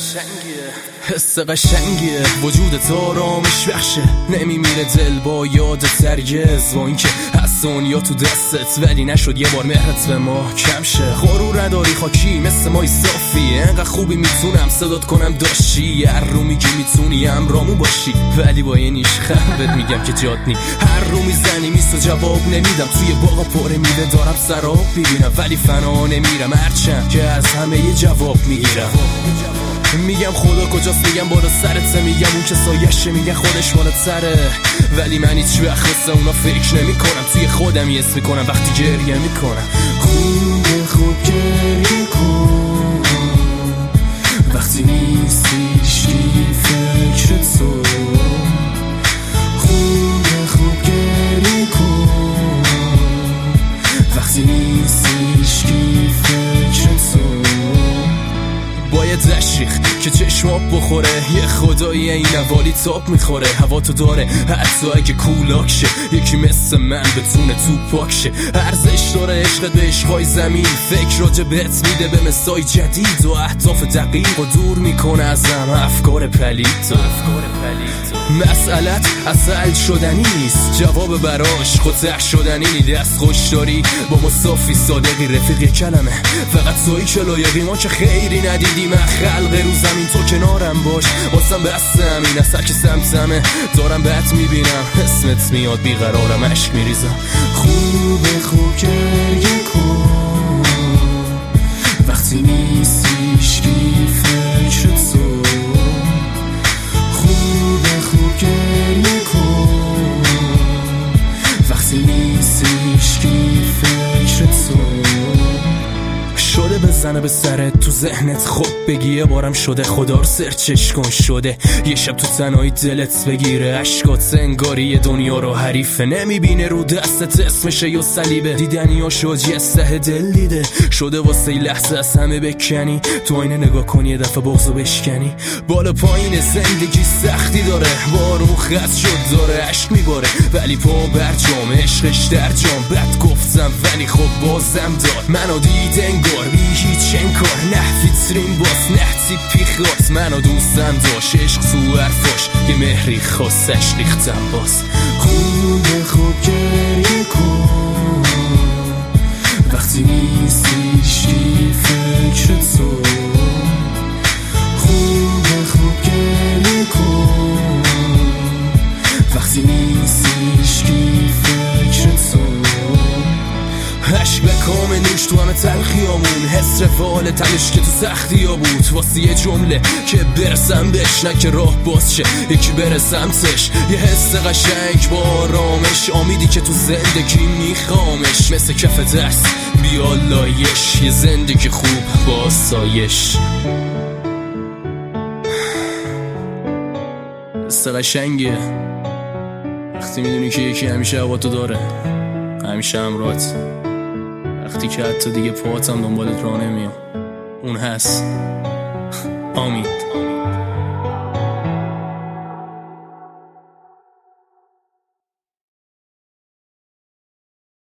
حس قشنگیه وجودت آرامش بخشه، نمیمیره دل با یادت هرگز، با اینکه هست دنیا تو دستت ولی نشد یه بار مهرت به ما کم شه. غرور نداری خاکی مثل مای صافی، انقدر خوبی میتونم صدات کنم داشتی، هر رو میگی میتونی همرامون باشی ولی با یه نیشخم بهت میگم که جات نی. هر رو میزنی میسو جواب نمیدم، توی باغا پاره میوه دارم سراب ببینم ولی فنا نمیرم، هرچند که از همه یه جواب میگیرم. میگم خدا کجاست، میگم بالا سرته، میگم اون که سایشه، میگن خودش مال تره، ولی من هیچ وقت مثل اونا فکر نمی کنم، توی خودم یه اسم میکنم وقتی گریه میکنم. خوب گریه کن وقتی نیستی هیچکی فکر تو، خوب گریه کن وقتی نیستی هیچکی فکر تو. باید تشریخ که چشمات بخوره، یه خدایی این نوالی تاب میخوره، هوا تو داره حتی اگه کولاک شه، یکی مثل من بتونه تو پاک شه، ارزش داره عشقت به عشقای زمین، فکر راجع بهت میده به مسای جدید و اهداف دقیق و دور میکنه ازم افکار پلیت. مسئلت اصل شدنی نیست، جواب براش خودت شدنی نی، دست خوش داری با مصافی صادقی رفیق کلمه، فقط تویی که لایقی، ما که خیری ندیدیم خلق رو زمین، تو کنارم باش واسم بستم این اثر که سمتمه، دارم بهت میبینم اسمت میاد بیقرارم عشق میریزم. خوب گریه کن وقتی نیستی هیچکی فکر تو، خوب گریه کن وقتی نیستی هیچکی فکر تو. شده بزنه به سرت تو ذهنت خوب بگی یه بارم شده، خدا رو سرچش کن شده یه شب تو تنهایی دلت بگیره، عشقات انگاری یه دنیا رو حریفه، نمیبینه رو دستت اسمشه یا صلیبه، دیدنی ها شد یه سه دل دیده شده واسه ای لحظه از همه بکنی، تو آینه نگاه کنی یه دفعه بغضو بشکنی، بالا پایین زندگی سختی داره، بارو خط شد داره عشق میباره ولی پا برجام عشقش در جام، بد گفتم ولی خب بازم داد منو دید انگار بی هیچ انکار، نه فیترین باز نه تیپی خواست، منو دوستم داشت عشق تو حرفاش یه مهری خواستش ریختم باز. خوب گریه کن وقتی نیستی هیچکی فکر تو، خوب گریه کن وقتی نیستی هیچکی فکر تو. عشق به کام نوش تو همه تلخیامون، حس رفال تلش که تو سختی ها بود، واسه یه جمله که برسم بهش نه که راه باز شه یکی برسم سش، یه حس قشنگ با آرامش، امیدی که تو زندگی میخوامش، مثل کف دست بیا لایش، یه زندگی خوب با سایش. حس قشنگه وقتی میدونی که یکی همیشه هوا تو داره، همیشه همراهت، وقتی که حتی دیگه پاهاتم دنبالت راه نمیام، اون هست. آمین.